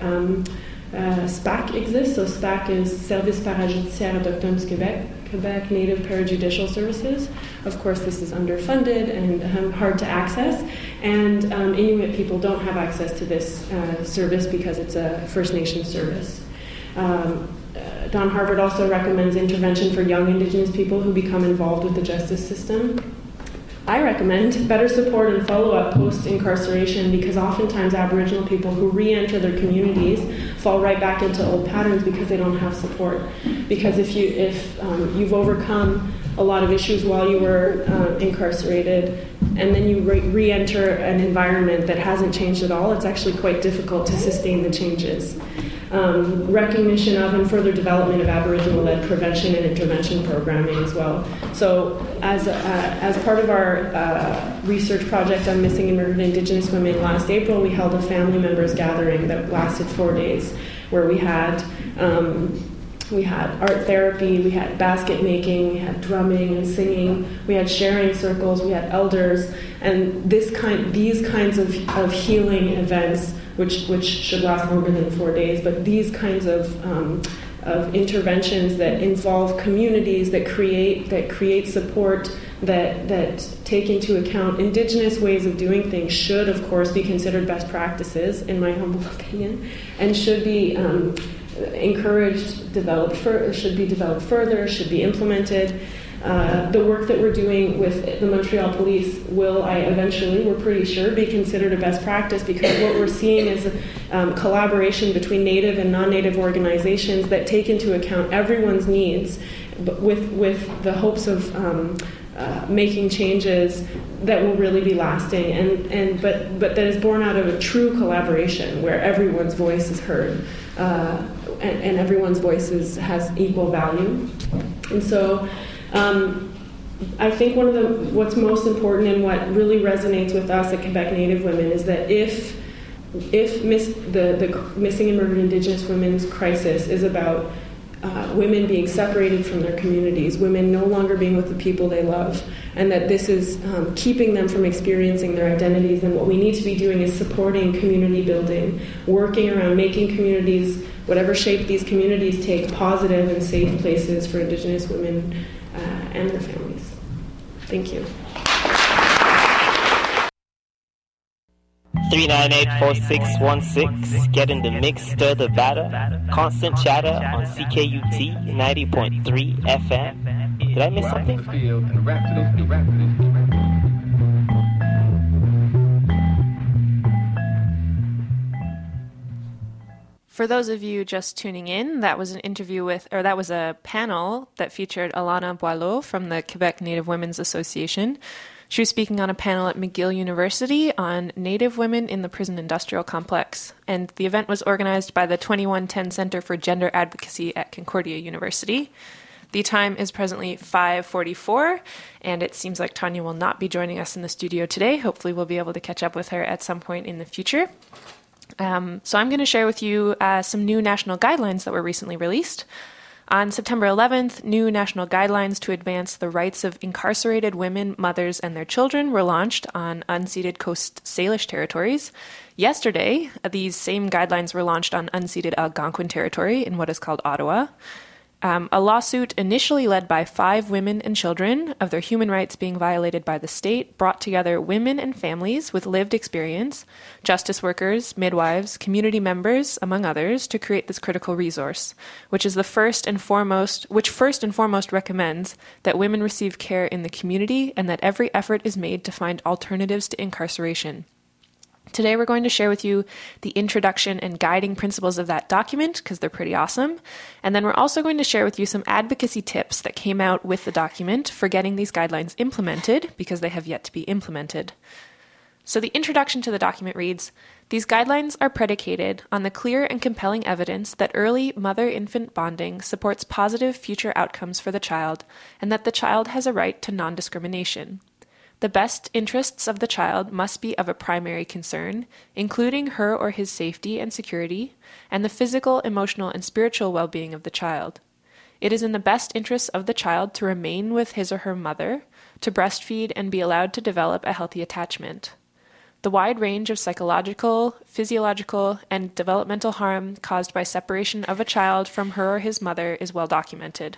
SPAC exists, so SPAC is Service Parajudiciaire Autochtone du Québec, Quebec Native Parajudicial Services. Of course, this is underfunded and hard to access, and Inuit people don't have access to this service because it's a First Nation service. Dawn Harvard also recommends intervention for young Indigenous people who become involved with the justice system. I recommend better support and follow-up post-incarceration, because oftentimes Aboriginal people who re-enter their communities fall right back into old patterns because they don't have support. Because if you've overcome a lot of issues while you were incarcerated, and then you re-enter an environment that hasn't changed at all, it's actually quite difficult to sustain the changes. Recognition of and further development of Aboriginal-led prevention and intervention programming as well. So as part of our research project on missing and murdered Indigenous women last April, we held a family members gathering that lasted 4 days, where we had art therapy, we had basket making, we had drumming and singing, we had sharing circles, we had elders, and these kinds of healing events, which should last longer than 4 days, but these kinds of interventions that involve communities, that create support, that take into account Indigenous ways of doing things, should of course be considered best practices, in my humble opinion, and should be encouraged, should be developed further, should be implemented. The work that we're doing with the Montreal Police will, we're pretty sure, be considered a best practice, because what we're seeing is collaboration between Native and non-Native organizations that take into account everyone's needs, but with the hopes of making changes that will really be lasting, but that is born out of a true collaboration where everyone's voice is heard, and everyone's voice has equal value. And so I think what's most important and what really resonates with us at Quebec Native Women is that if the missing and murdered Indigenous women's crisis is about women being separated from their communities, women no longer being with the people they love, and that this is keeping them from experiencing their identities, then what we need to be doing is supporting community building, working around making communities, whatever shape these communities take, positive and safe places for Indigenous women and their families. Thank you. 398-4616. Get in the mix, stir the batter. Constant chatter on CKUT 90.3 FM. Did I miss something? For those of you just tuning in, that was a panel that featured Alana Boileau from the Quebec Native Women's Association. She was speaking on a panel at McGill University on Native women in the prison industrial complex, and the event was organized by the 2110 Center for Gender Advocacy at Concordia University. The time is presently 5:44, and it seems like Tanya will not be joining us in the studio today. Hopefully we'll be able to catch up with her at some point in the future. So I'm going to share with you some new national guidelines that were recently released. On September 11th, new national guidelines to advance the rights of incarcerated women, mothers, and their children were launched on unceded Coast Salish territories. Yesterday, these same guidelines were launched on unceded Algonquin territory in what is called Ottawa. A lawsuit initially led by 5 women and children of their human rights being violated by the state brought together women and families with lived experience, justice workers, midwives, community members, among others, to create this critical resource, which first and foremost recommends that women receive care in the community and that every effort is made to find alternatives to incarceration. Today we're going to share with you the introduction and guiding principles of that document, because they're pretty awesome. And then we're also going to share with you some advocacy tips that came out with the document for getting these guidelines implemented, because they have yet to be implemented. So the introduction to the document reads, "These guidelines are predicated on the clear and compelling evidence that early mother-infant bonding supports positive future outcomes for the child, and that the child has a right to non-discrimination. The best interests of the child must be of a primary concern, including her or his safety and security, and the physical, emotional, and spiritual well-being of the child. It is in the best interests of the child to remain with his or her mother, to breastfeed, and be allowed to develop a healthy attachment. The wide range of psychological, physiological, and developmental harm caused by separation of a child from her or his mother is well documented.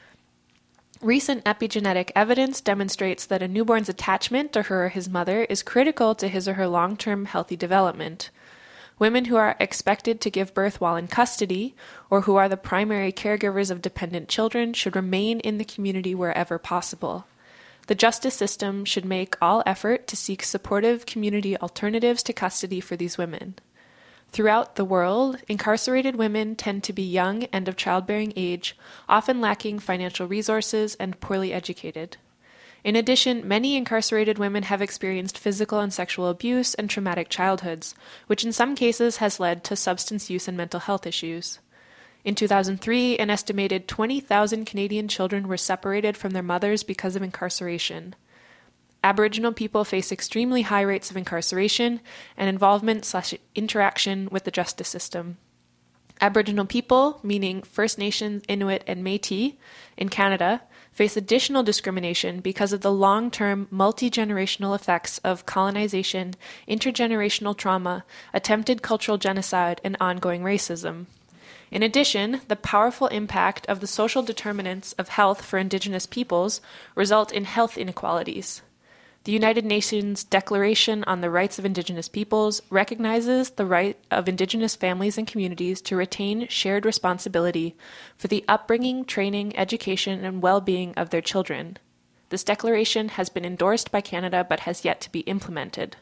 Recent epigenetic evidence demonstrates that a newborn's attachment to her or his mother is critical to his or her long-term healthy development. Women who are expected to give birth while in custody, or who are the primary caregivers of dependent children, should remain in the community wherever possible. The justice system should make all effort to seek supportive community alternatives to custody for these women. Throughout the world, incarcerated women tend to be young and of childbearing age, often lacking financial resources and poorly educated. In addition, many incarcerated women have experienced physical and sexual abuse and traumatic childhoods, which in some cases has led to substance use and mental health issues. In 2003, an estimated 20,000 Canadian children were separated from their mothers because of incarceration. Aboriginal people face extremely high rates of incarceration and involvement/interaction with the justice system. Aboriginal people, meaning First Nations, Inuit, and Métis, in Canada, face additional discrimination because of the long-term, multi-generational effects of colonization, intergenerational trauma, attempted cultural genocide, and ongoing racism. In addition, the powerful impact of the social determinants of health for Indigenous peoples result in health inequalities. The United Nations Declaration on the Rights of Indigenous Peoples recognizes the right of Indigenous families and communities to retain shared responsibility for the upbringing, training, education, and well-being of their children. This declaration has been endorsed by Canada but has yet to be implemented.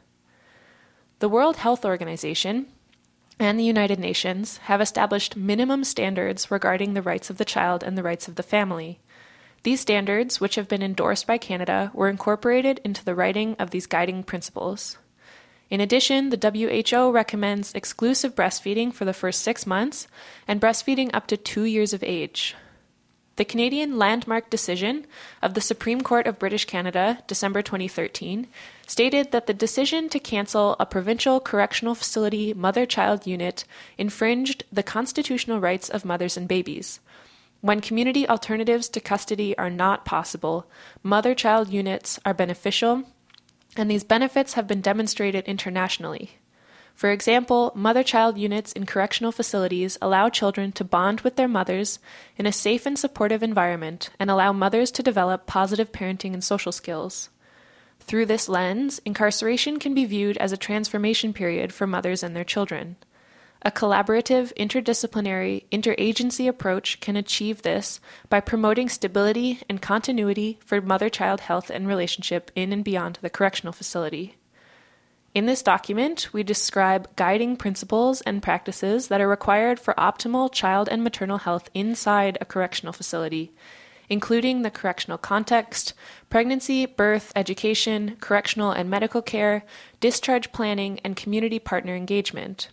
The World Health Organization and the United Nations have established minimum standards regarding the rights of the child and the rights of the family. These standards, which have been endorsed by Canada, were incorporated into the writing of these guiding principles. In addition, the WHO recommends exclusive breastfeeding for the first 6 months and breastfeeding up to 2 years of age. The Canadian landmark decision of the Supreme Court of British Canada, December 2013, stated that the decision to cancel a provincial correctional facility mother-child unit infringed the constitutional rights of mothers and babies. When community alternatives to custody are not possible, mother-child units are beneficial, and these benefits have been demonstrated internationally. For example, mother-child units in correctional facilities allow children to bond with their mothers in a safe and supportive environment and allow mothers to develop positive parenting and social skills. Through this lens, incarceration can be viewed as a transformation period for mothers and their children. A collaborative, interdisciplinary, interagency approach can achieve this by promoting stability and continuity for mother-child health and relationship in and beyond the correctional facility. In this document, we describe guiding principles and practices that are required for optimal child and maternal health inside a correctional facility, including the correctional context, pregnancy, birth, education, correctional and medical care, discharge planning, and community partner engagement.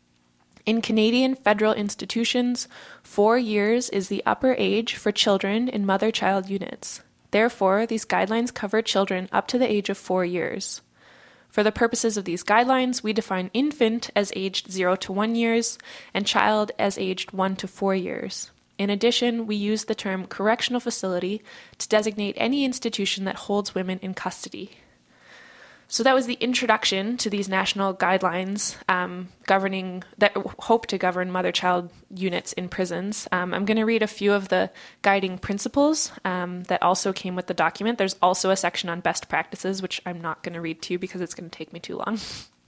In Canadian federal institutions, 4 years is the upper age for children in mother-child units. Therefore, these guidelines cover children up to the age of 4 years. For the purposes of these guidelines, we define infant as aged 0 to 1 years and child as aged 1 to 4 years. In addition, we use the term correctional facility to designate any institution that holds women in custody. So that was the introduction to these national guidelines that hope to govern mother-child units in prisons. I'm going to read a few of the guiding principles that also came with the document. There's also a section on best practices, which I'm not going to read to you because it's going to take me too long.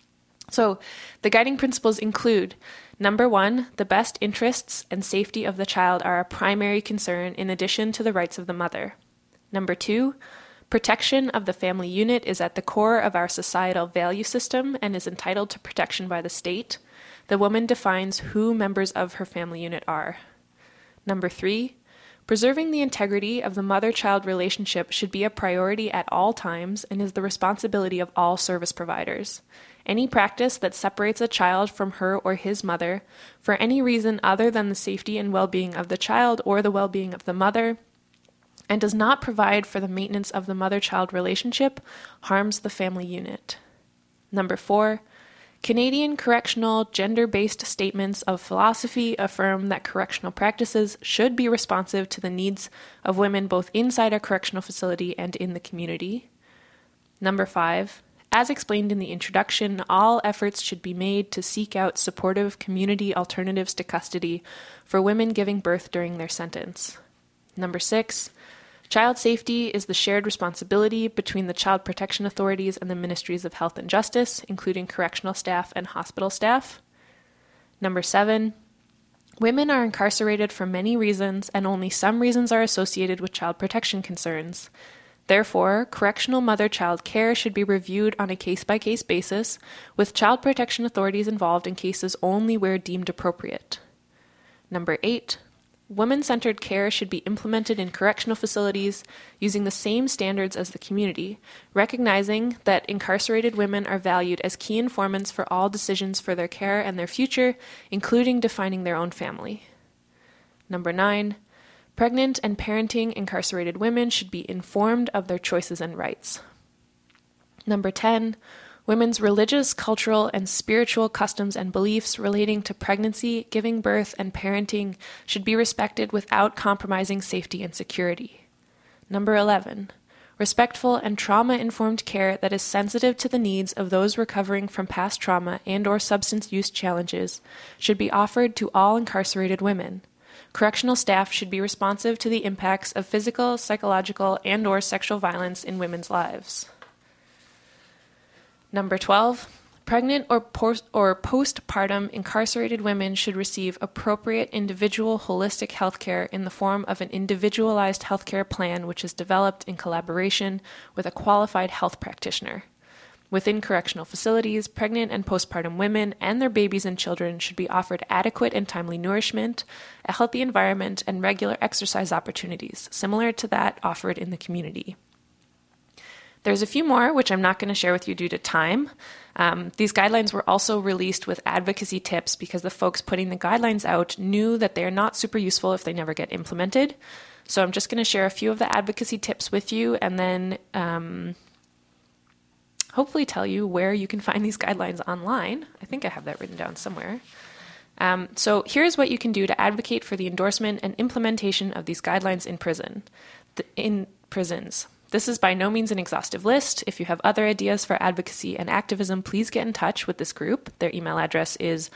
So the guiding principles include, number 1, the best interests and safety of the child are a primary concern in addition to the rights of the mother. Number 2, protection of the family unit is at the core of our societal value system and is entitled to protection by the state. The woman defines who members of her family unit are. Number 3, preserving the integrity of the mother-child relationship should be a priority at all times and is the responsibility of all service providers. Any practice that separates a child from her or his mother for any reason other than the safety and well-being of the child or the well-being of the mother and does not provide for the maintenance of the mother-child relationship harms the family unit. Number 4, Canadian correctional gender-based statements of philosophy affirm that correctional practices should be responsive to the needs of women both inside a correctional facility and in the community. Number 5, as explained in the introduction, all efforts should be made to seek out supportive community alternatives to custody for women giving birth during their sentence. Number 6, child safety is the shared responsibility between the child protection authorities and the ministries of health and justice, including correctional staff and hospital staff. Number 7, women are incarcerated for many reasons, and only some reasons are associated with child protection concerns. Therefore, correctional mother-child care should be reviewed on a case-by-case basis, with child protection authorities involved in cases only where deemed appropriate. Number 8, women-centered care should be implemented in correctional facilities using the same standards as the community, recognizing that incarcerated women are valued as key informants for all decisions for their care and their future, including defining their own family. Number 9, pregnant and parenting incarcerated women should be informed of their choices and rights. Number 10, women's religious, cultural, and spiritual customs and beliefs relating to pregnancy, giving birth, and parenting should be respected without compromising safety and security. Number 11, respectful and trauma-informed care that is sensitive to the needs of those recovering from past trauma and/or substance use challenges should be offered to all incarcerated women. Correctional staff should be responsive to the impacts of physical, psychological, and/or sexual violence in women's lives. Number 12, pregnant or postpartum incarcerated women should receive appropriate individual holistic health care in the form of an individualized healthcare plan which is developed in collaboration with a qualified health practitioner. Within correctional facilities, pregnant and postpartum women and their babies and children should be offered adequate and timely nourishment, a healthy environment, and regular exercise opportunities, similar to that offered in the community. There's a few more, which I'm not going to share with you due to time. These guidelines were also released with advocacy tips because the folks putting the guidelines out knew that they're not super useful if they never get implemented. So I'm just going to share a few of the advocacy tips with you and then hopefully tell you where you can find these guidelines online. I think I have that written down somewhere. So here's what you can do to advocate for the endorsement and implementation of these guidelines in prisons. This is by no means an exhaustive list. If you have other ideas for advocacy and activism, please get in touch with this group. Their email address is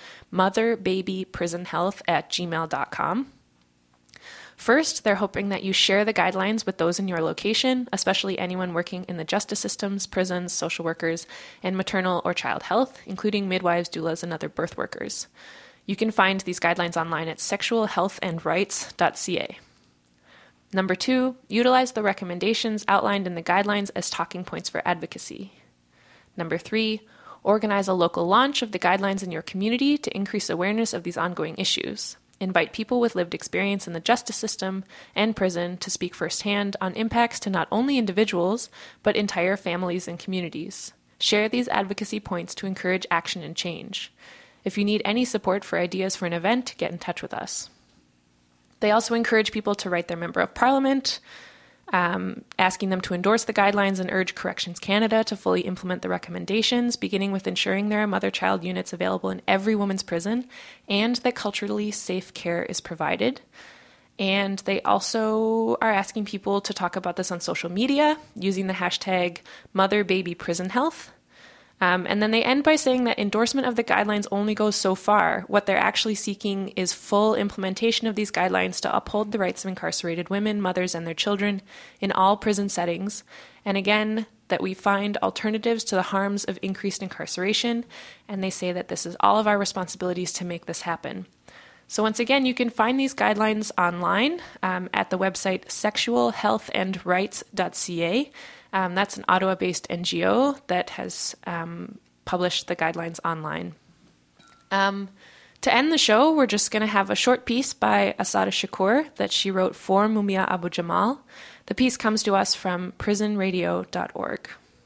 motherbabyprisonhealth@gmail.com. First, they're hoping that you share the guidelines with those in your location, especially anyone working in the justice systems, prisons, social workers, and maternal or child health, including midwives, doulas, and other birth workers. You can find these guidelines online at sexualhealthandrights.ca. Number 2, utilize the recommendations outlined in the guidelines as talking points for advocacy. Number 3, organize a local launch of the guidelines in your community to increase awareness of these ongoing issues. Invite people with lived experience in the justice system and prison to speak firsthand on impacts to not only individuals, but entire families and communities. Share these advocacy points to encourage action and change. If you need any support for ideas for an event, get in touch with us. They also encourage people to write their Member of Parliament, asking them to endorse the guidelines and urge Corrections Canada to fully implement the recommendations, beginning with ensuring there are mother-child units available in every woman's prison and that culturally safe care is provided. And they also are asking people to talk about this on social media using the hashtag #MotherBabyPrisonHealth. And then they end by saying that endorsement of the guidelines only goes so far. What they're actually seeking is full implementation of these guidelines to uphold the rights of incarcerated women, mothers, and their children in all prison settings. And again, that we find alternatives to the harms of increased incarceration. And they say that this is all of our responsibilities to make this happen. So once again, you can find these guidelines online at the website sexualhealthandrights.ca. That's an Ottawa-based NGO that has published the guidelines online. To end the show, we're just going to have a short piece by Assata Shakur that she wrote for Mumia Abu-Jamal. The piece comes to us from prisonradio.org.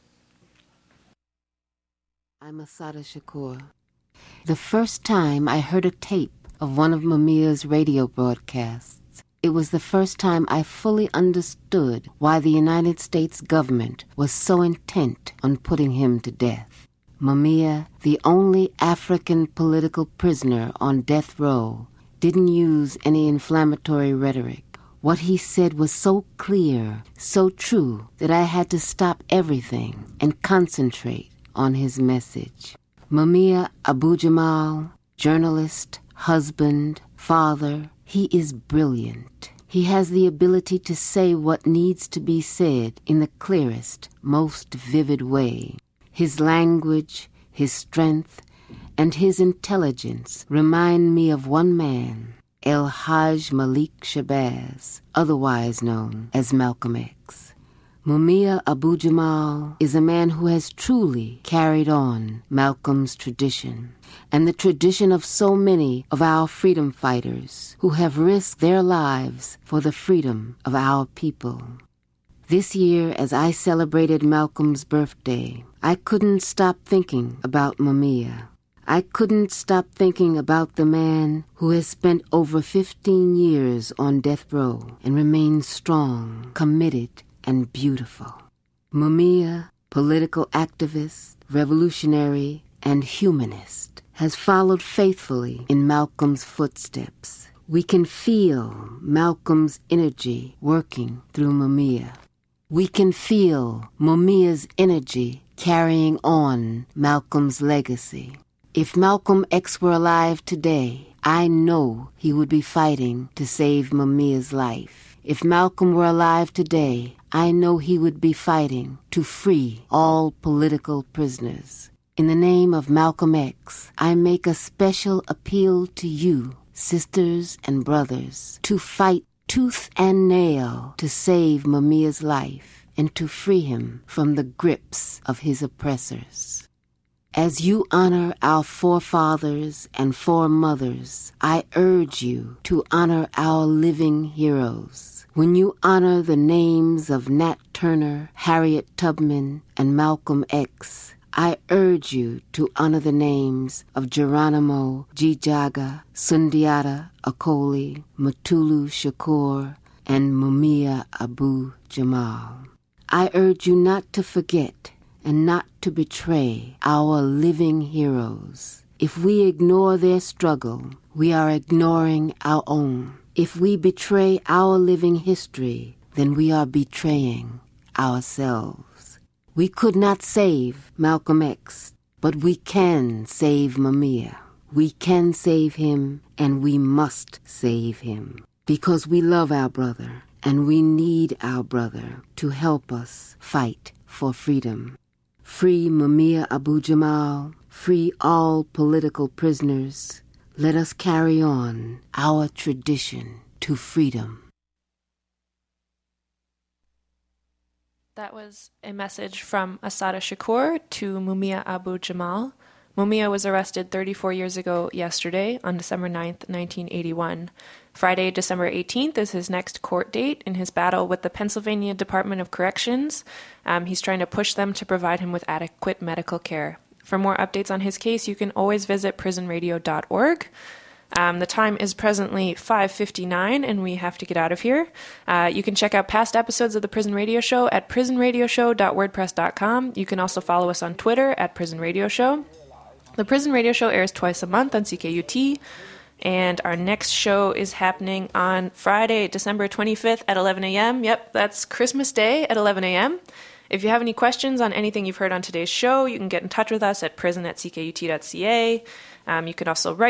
I'm Assata Shakur. The first time I heard a tape of one of Mumia's radio broadcasts, it was the first time I fully understood why the United States government was so intent on putting him to death. Mumia, the only African political prisoner on death row, didn't use any inflammatory rhetoric. What he said was so clear, so true, that I had to stop everything and concentrate on his message. Mumia Abu-Jamal, journalist, husband, father, he is brilliant. He has the ability to say what needs to be said in the clearest, most vivid way. His language, his strength, and his intelligence remind me of one man, El Haj Malik Shabazz, otherwise known as Malcolm X. Mumia Abu-Jamal is a man who has truly carried on Malcolm's tradition and the tradition of so many of our freedom fighters who have risked their lives for the freedom of our people. This year, as I celebrated Malcolm's birthday, I couldn't stop thinking about Mumia. I couldn't stop thinking about the man who has spent over 15 years on death row and remains strong, committed, and beautiful. Mumia, political activist, revolutionary, and humanist, has followed faithfully in Malcolm's footsteps. We can feel Malcolm's energy working through Mumia. We can feel Mumia's energy carrying on Malcolm's legacy. If Malcolm X were alive today, I know he would be fighting to save Mumia's life. If Malcolm were alive today, I know he would be fighting to free all political prisoners. In the name of Malcolm X, I make a special appeal to you, sisters and brothers, to fight tooth and nail to save Mumia's life and to free him from the grips of his oppressors. As you honor our forefathers and foremothers, I urge you to honor our living heroes. When you honor the names of Nat Turner, Harriet Tubman, and Malcolm X, I urge you to honor the names of Geronimo Gijaga, Sundiata Acoli, Mutulu Shakur, and Mumia Abu-Jamal. I urge you not to forget and not to betray our living heroes. If we ignore their struggle, we are ignoring our own. If we betray our living history, then we are betraying ourselves. We could not save Malcolm X, but we can save Mumia. We can save him, and we must save him, because we love our brother, and we need our brother to help us fight for freedom. Free Mumia Abu-Jamal, free all political prisoners. Let us carry on our tradition to freedom. That was a message from Assata Shakur to Mumia Abu-Jamal. Mumia was arrested 34 years ago yesterday on December 9th, 1981. Friday, December 18th is his next court date in his battle with the Pennsylvania Department of Corrections. He's trying to push them to provide him with adequate medical care. For more updates on his case, you can always visit prisonradio.org. The time is presently 5:59, and we have to get out of here. You can check out past episodes of the Prison Radio Show at prisonradioshow.wordpress.com. You can also follow us on Twitter at Prison Radio Show. The Prison Radio Show airs twice a month on CKUT, And our next show is happening on Friday, December 25th at 11 a.m. Yep, that's Christmas Day at 11 a.m. If you have any questions on anything you've heard on today's show, you can get in touch with us at prison@ckut.ca. You can also write